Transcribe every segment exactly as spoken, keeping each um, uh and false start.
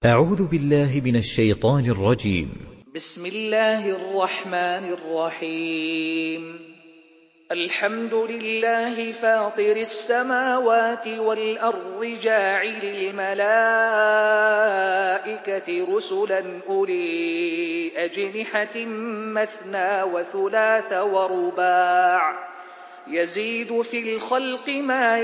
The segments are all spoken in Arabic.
أعوذ بالله من الشيطان الرجيم. بسم الله الرحمن الرحيم. الحمد لله فاطر السماوات والأرض جاعل الملائكة رسلا أولي أجنحة مثنى وثلاث ورباع يزيد في الخلق ما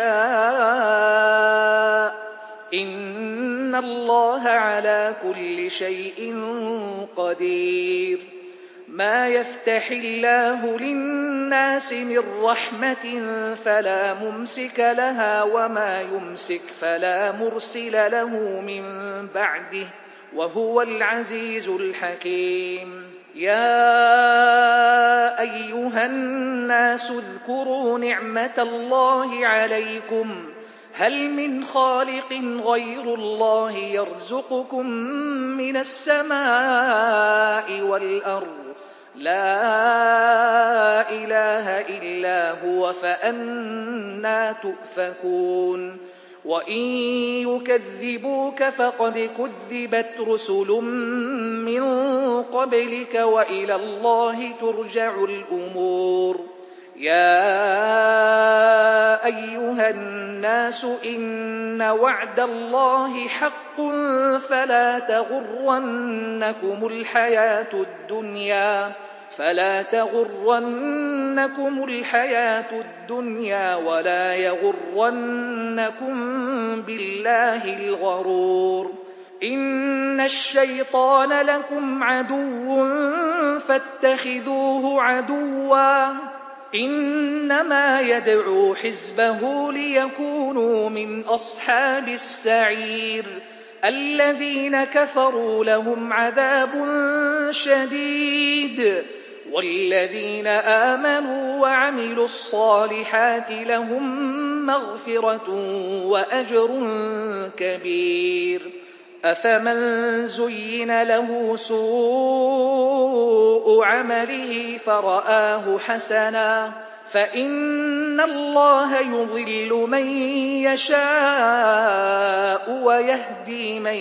يشاء إن الله على كل شيء قدير. ما يفتح الله للناس من رحمة فلا ممسك لها وما يمسك فلا مرسل له من بعده وهو العزيز الحكيم. يا أيها الناس اذكروا نعمة الله عليكم هل من خالق غير الله يرزقكم من السماء والأرض لا إله إلا هو فأنى تؤفكون. وإن يكذبوك فقد كذبت رسل من قبلك وإلى الله ترجع الأمور. يا أيها الناس إن وعد الله حق فلا تغرنكم الحياة الدنيا فلا تغرنكم الحياة الدنيا ولا يغرنكم بالله الغرور. إن الشيطان لكم عدو فاتخذوه عدوا إنما يدعو حزبه ليكونوا من أصحاب السعير. الذين كفروا لهم عذاب شديد والذين آمنوا وعملوا الصالحات لهم مغفرة وأجر كبير. أفمن زين له سوء عمله فرآه حسنا فإن الله يضل من يشاء ويهدي من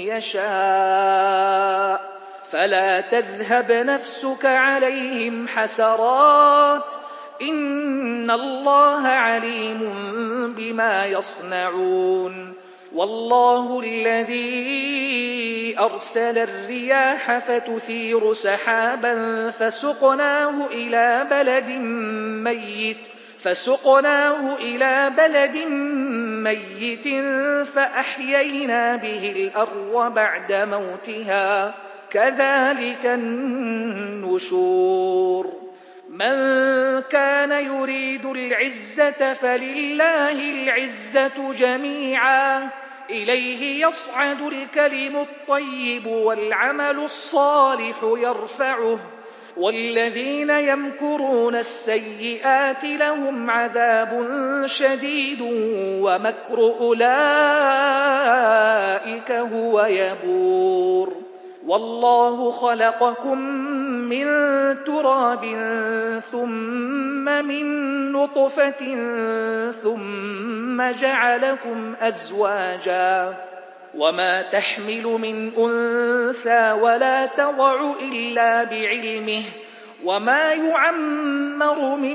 يشاء فلا تذهب نفسك عليهم حسرات إن الله عليم بما يصنعون. والله الذي أرسل الرياح فتثير سحابا فسقناه إلى بلد ميت فسقناه إلى بلد ميت فأحيينا به الأرض بعد موتها كذلك النشور. من كان يريد العزة فلله العزة جميعا إليه يصعد الكلم الطيب والعمل الصالح يرفعه والذين يمكرون السيئات لهم عذاب شديد ومكر أولئك هو يبور. والله خلقكم من تراب ثم من نطفة ثم جعلكم أزواجا وما تحمل من أنثى ولا تضع إلا بعلمه وما يعمر من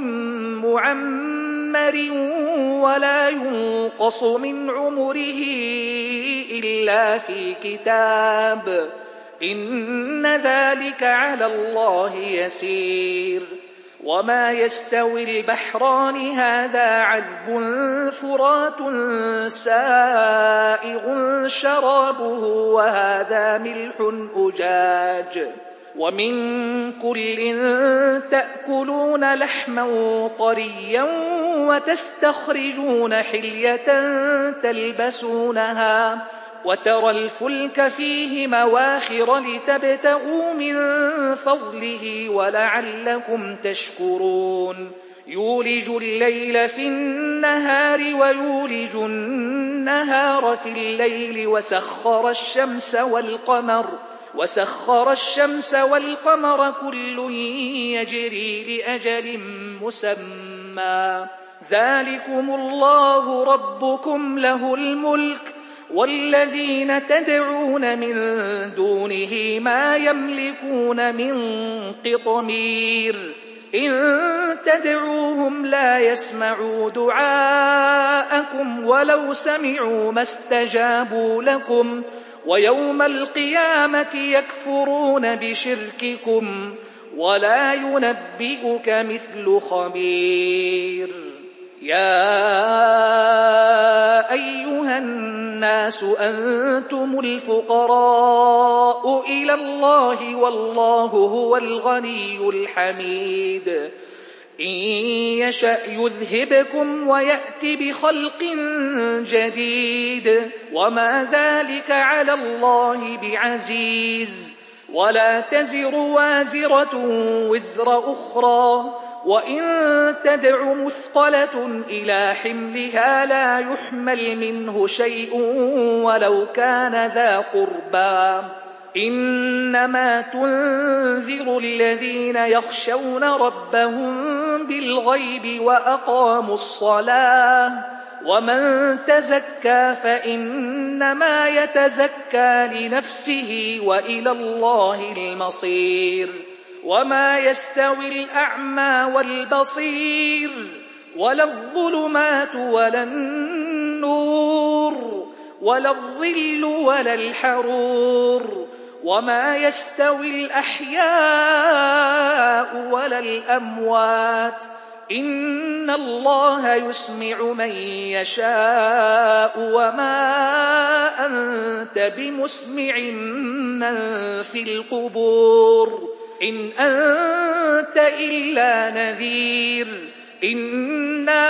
معمر ولا ينقص من عمره إلا في كتاب إن ذلك على الله يسير. وما يستوي البحران هذا عذب فرات سائغ شرابه وهذا ملح أجاج ومن كل تأكلون لحما طريا وتستخرجون حلية تلبسونها وترى الفلك فيه مواخر لتبتغوا من فضله ولعلكم تشكرون. يولج الليل في النهار ويولج النهار في الليل وسخر الشمس والقمر وسخر الشمس والقمر كل يجري لأجل مسمى ذلكم الله ربكم له الملك والذين تدعون من دونه ما يملكون من قطمير إن تدعوهم لا يسمعوا دعاءكم ولو سمعوا ما استجابوا لكم ويوم القيامة يكفرون بشرككم ولا ينبئك مثل خبير. يا أيها الناس أنتم الفقراء إلى الله والله هو الغني الحميد إن يشأ يذهبكم ويأت بخلق جديد وما ذلك على الله بعزيز ولا تزر وازرة وزر أخرى وإن تدع مثقلة إلى حملها لا يحمل منه شيء ولو كان ذا قربى إنما تنذر الذين يخشون ربهم بالغيب وأقاموا الصلاة ومن تزكى فإنما يتزكى لنفسه وإلى الله المصير. وما يستوي الأعمى والبصير ولا الظلمات ولا النور ولا الظل ولا الحرور وما يستوي الأحياء ولا الأموات إن الله يسمع من يشاء وما أنت بمسمع من في القبور إن أنت إلا نذير إنا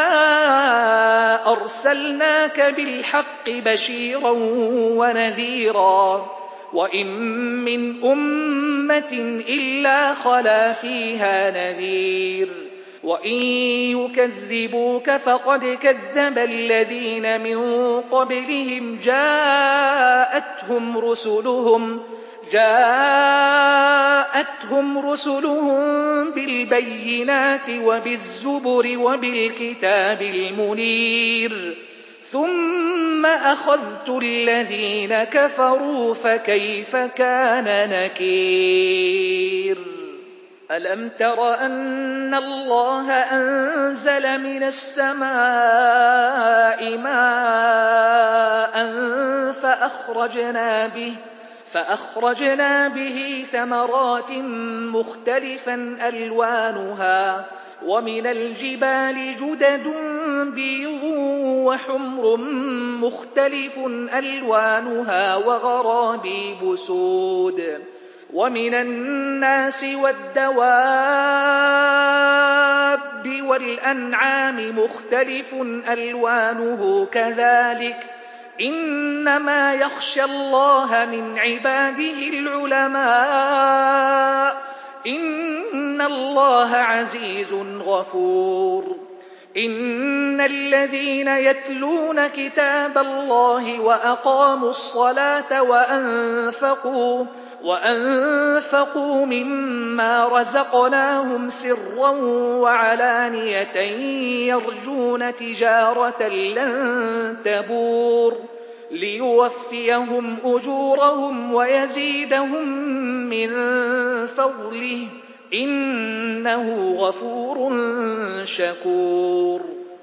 أرسلناك بالحق بشيرا ونذيرا وإن من أمة إلا خلا فيها نذير وإن يكذبوك فقد كذب الذين من قبلهم جاءتهم رسلهم جاءتهم رسلهم بالبينات وبالزبر وبالكتاب المنير ثم أخذت الذين كفروا فكيف كان نكير. ألم تر أن الله أنزل من السماء ماء فأخرجنا به فأخرجنا به ثمرات مختلفا ألوانها ومن الجبال جدد بيض وحمر مختلف ألوانها وغرابيب سود ومن الناس والدواب والأنعام مختلف ألوانه كذلك إنما يخشى الله من عباده العلماء إن الله عزيز غفور. إن الذين يتلون كتاب الله وأقاموا الصلاة وأنفقوا وأنفقوا مما رزقناهم سرا وعلانية يرجون تجارة لن تبور ليوفيهم أجورهم ويزيدهم من فضله إنه غفور شكور.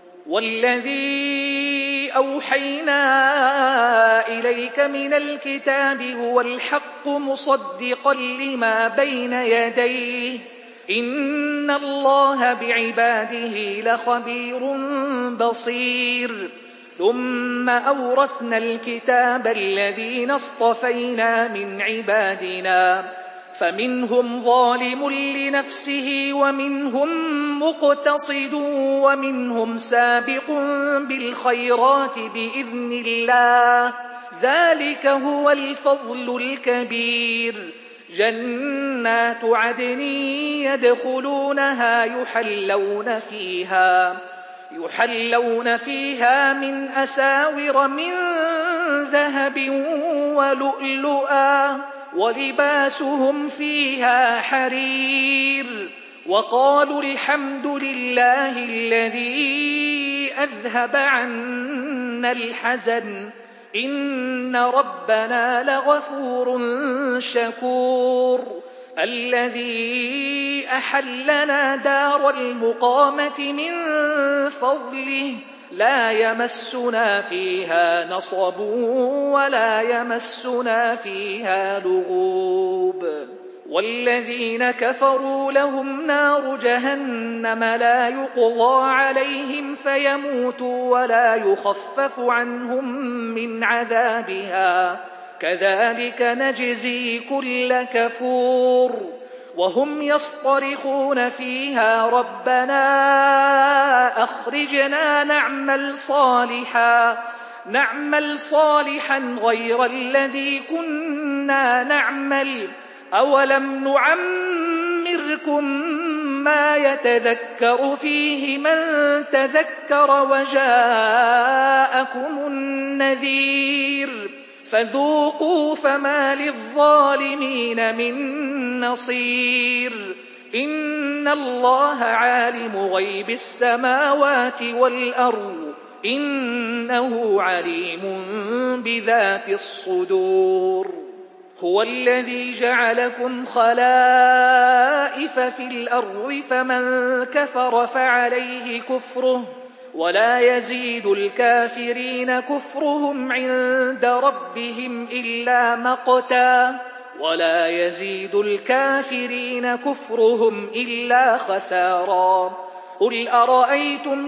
والذي أوحينا إليك من الكتاب هو الحق مصدقا لما بين يديه إن الله بعباده لخبير بصير. ثم أورثنا الكتاب الذين اصطفينا من عبادنا فمنهم ظالم لنفسه ومنهم مقتصد ومنهم سابق بالخيرات بإذن الله ذلك هو الفضل الكبير. جنات عدن يدخلونها يحلون فيها يحلون فيها من أساور من ذهب ولؤلؤا ولباسهم فيها حرير وقالوا الحمد لله الذي أذهب عنا الحزن إِنَّ رَبَّنَا لَغَفُورٌ شَكُورٌ الَّذِي أَحَلَّنَا دَارَ الْمُقَامَةِ مِن فَضْلِهِ لَا يَمَسُّنَا فِيهَا نَصَبٌ وَلَا يَمَسُّنَا فِيهَا لُغُوبٌ وَالَّذِينَ كَفَرُوا لَهُمْ نَارُ جَهَنَّمَ لَا يُقْضَىٰ عَلَيْهِمْ فَيَمُوتُوا وَلَا يُخَفَّفُ عَنْهُم مِّنْ عَذَابِهَا كَذَٰلِكَ نَجْزِي كُلَّ كَفُورٍ وَهُمْ يَصْطَرِخُونَ فِيهَا رَبَّنَا أَخْرِجْنَا نَعْمَلْ صَالِحًا نَعْمَلْ صَالِحًا غَيْرَ الَّذِي كُنَّا نَعْمَلُ أَوَلَمْ نُعَمِّرْكُم مَّا يَتَذَكَّرُ فِيهِ مَن تَذَكَّرَ وَجَاءَكُمُ النَّذِيرُ فَذُوقُوا فَمَا لِلظَّالِمِينَ مِن نَّصِيرٍ إِنَّ اللَّهَ عَالِمُ غَيْبِ السَّمَاوَاتِ وَالْأَرْضِ إِنَّهُ عَلِيمٌ بِذَاتِ الصُّدُورِ هُوَ الَّذِي جَعَلَكُمْ خَلَائِفَ فِي الْأَرْضِ فَمَن كَفَرَ فَعَلَيْهِ كُفْرُهُ وَلَا يَزِيدُ الْكَافِرِينَ كُفْرُهُمْ عِندَ رَبِّهِمْ إِلَّا مَقْتًا وَلَا يَزِيدُ الْكَافِرِينَ كُفْرُهُمْ إِلَّا خَسَارًا قُلْ أَرَأَيْتُمْ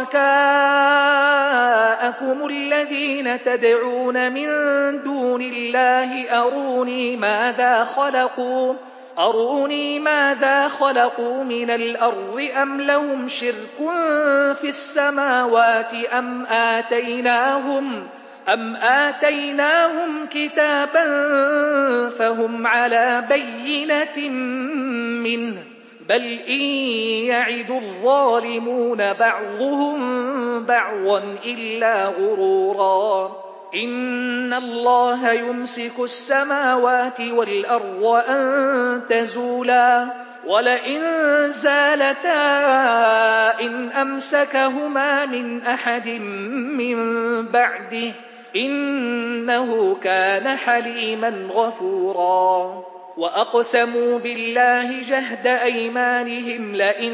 شُرَكَاءَكُمُ الَّذِينَ تَدْعُونَ مِن دُونِ اللَّهِ أَرُونِي مَاذَا خَلَقُوا أَرُونِي ماذا خَلَقُوا مِنَ الْأَرْضِ أَمْ لَهُمْ شِرْكٌ فِي السَّمَاوَاتِ أَمْ آتَيْنَاهُمْ أَمْ آتَيْنَاهُمْ كِتَابًا فَهُمْ عَلَىٰ بَيِّنَةٍ مِّنْهُ بَلْ إِن يَعِدُ الظَّالِمُونَ بَعْضُهُم بَعْضًا إِلَّا غُرُورًا إِنَّ اللَّهَ يُمْسِكُ السَّمَاوَاتِ وَالْأَرْضَ أَن تَزُولَا وَلَئِن زَالَتَا إِنْ أَمْسَكَهُمَا مِنْ أَحَدٍ مِّن بَعْدِهِ إِنَّهُ كَانَ حَلِيمًا غَفُورًا وَأَقْسَمُوا بِاللَّهِ جَهْدَ أَيْمَانِهِمْ لَئِن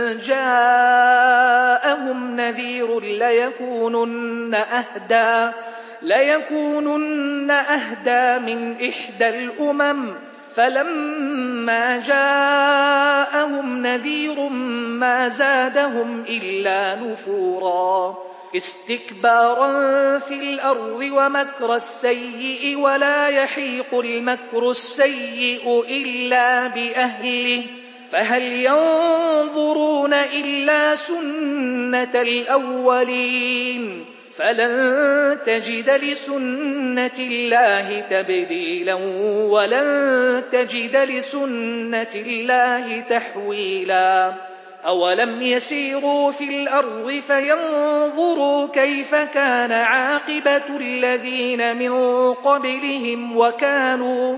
جَاءَهُمْ نَذِيرٌ لَّيَكُونُنَّ أَهْدَىٰ لَيَكُونُنَّ أَهْدَىٰ مِنْ إِحْدَى الْأُمَمِ فَلَمَّا جَاءَهُمْ نَذِيرٌ مَّا زَادَهُمْ إِلَّا نُفُورًا اسْتِكْبَارًا فِي الْأَرْضِ وَمَكْرَ السَّيِّئِ وَلَا يَحِيقُ الْمَكْرُ السَّيِّئُ إِلَّا بِأَهْلِهِ فَهَلْ يَنظُرُونَ إِلَّا سُنَّةَ الْأَوَّلِينَ فَلَن تَجِدَ لِسُنَّةِ اللَّهِ تَبْدِيلًا وَلَن تَجِدَ لِسُنَّةِ اللَّهِ تَحْوِيلًا أَوَلَمْ يَسِيرُوا فِي الْأَرْضِ فَيَنظُرُوا كَيْفَ كَانَ عَاقِبَةُ الَّذِينَ مِن قَبْلِهِمْ وَكَانُوا,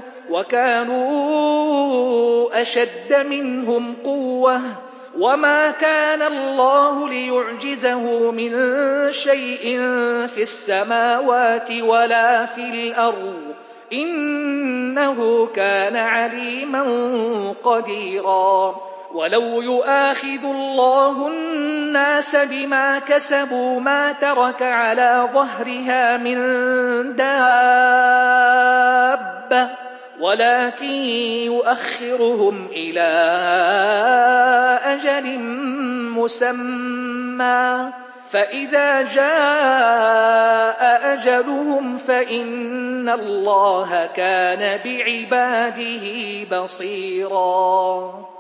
وكانوا أَشَدَّ مِنْهُمْ قُوَّةً وَمَا كَانَ اللَّهُ لِيُعْجِزَهُ مِن شَيْءٍ فِي السَّمَاوَاتِ وَلَا فِي الْأَرْضِ إِنَّهُ كَانَ عَلِيمًا قَدِيرًا وَلَوْ يُؤَاخِذُ اللَّهُ النَّاسَ بِمَا كَسَبُوا مَا تَرَكَ عَلَىٰ ظَهْرِهَا مِن دَابَّةٍ وَلَٰكِن يُؤَخِّرُهُمْ إِلَىٰ أَجَلٍ مُّسَمًّى فَإِذَا جَاءَ أَجَلُهُمْ فَإِنَّ اللَّهَ كَانَ بِعِبَادِهِ بَصِيرًا